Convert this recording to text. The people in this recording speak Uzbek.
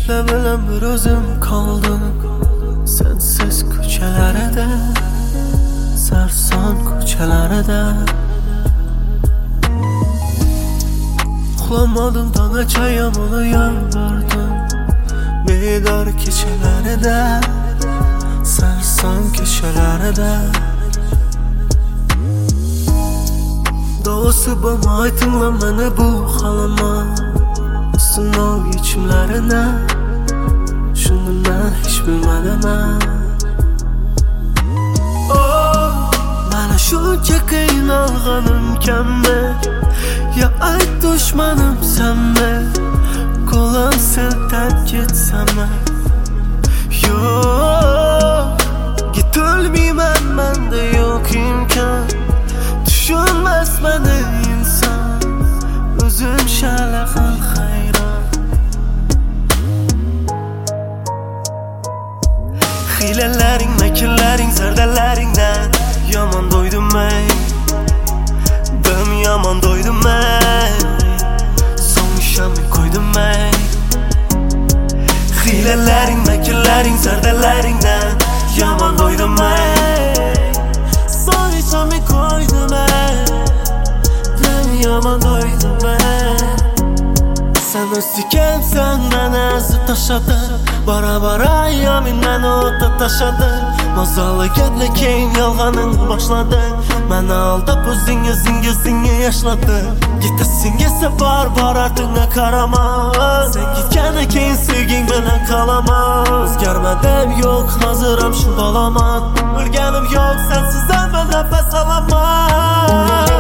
Ne bileyim bir özüm kaldım sensiz ko'chalarida, sarson ko'chalarida. Uxlamadim tonggacha yomon yondirdim bedor kechalarida, sarson kechalarida. Davosi bo'lmay tingla meni bu halama, sinov yechimlarini shuni men hech bilmadim. Mana shuncha qiynalganim kammi, ya ayt dushmanim senmi, qo'lim siltab ketsami? Yo'q, gitolmayman, menda yo'q imkon. Tushunmas meni inson, o'zim shalaqal hayron. Hiylalaring, makrlaring, zardalaringdan yomon do'ydim ey, dim yomon do'ydim ey, so'ng shamni qo'ydim ey. Hiylalaring, makrlaring, zardalaringdan yomon do'ydim ey, so'ng shamni qo'ydim ey, dim yomon do'ydim ey. Sen o'zdikansan, meni azib tashlading, bora-bora yomin meni o'tib tashlading. Mazalagandan keyin yolg'oning boshlading, meni aldab o'zing o'zingga yashlading. Ketasin esa bor ortingga qarama, sen ketgandan keyin sevging bilan qolaman. O'zgarmadim yo'q, hoziram shu bolaman, o'lganim yo'q, sensiz men nafas olaman.